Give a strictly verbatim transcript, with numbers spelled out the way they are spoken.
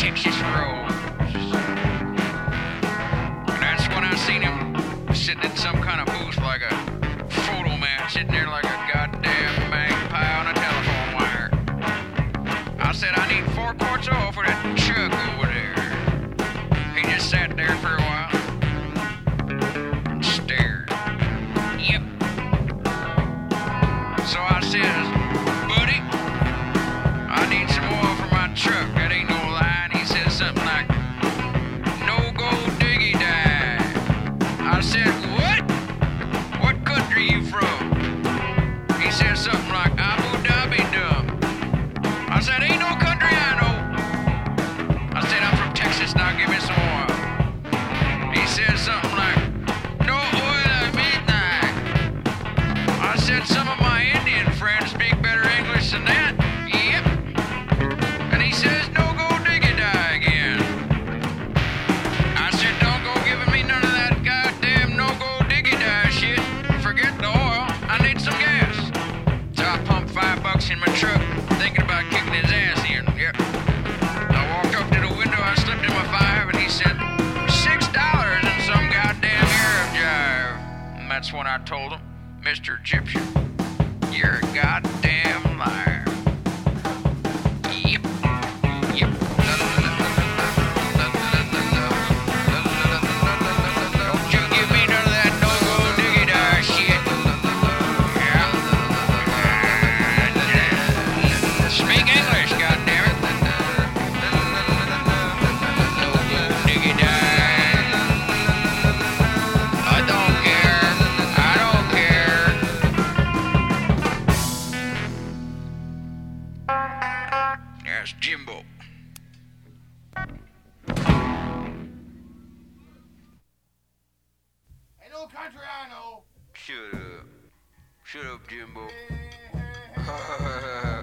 Texas Rose. And that's when I seen him sitting in some kind of booth like a photo man, sitting there like a goddamn magpie on a telephone wire. I said, I need four quarts of oil for that truck over there. He just sat there for a while and stared. Yep. So I says, buddy, I need some oil for my truck. That ain't no lie. And he says something like, no go diggy die. I said, what? What country you from? He said something like, Abu Dhabi dumb. I said, ain't no country I know. I said, I'm from Texas, now give me some oil. He said something like, no oil at midnight. I said, some of my Indian friends speak better English than that. Yep. And he says, no go diggy die again. I said, don't go giving me none of that goddamn no go diggy die shit. Forget the oil. I need some gas. So I pumped five bucks in my truck, thinking about kicking his ass in. Yep. I walked up to the window, I slipped him a five, and he said, six dollars and some goddamn Arab jive. And that's when I told him, Mister Egyptian, you're a goddamn liar. Yep. Yep. Don't you give me none of that no-go diggy-die shit. Yeah. Speak English, goddammit. No-go diggy-die. I don't care. I don't care. That's Jimbo. Ain't no country I know. Shut up. Shut up, Jimbo.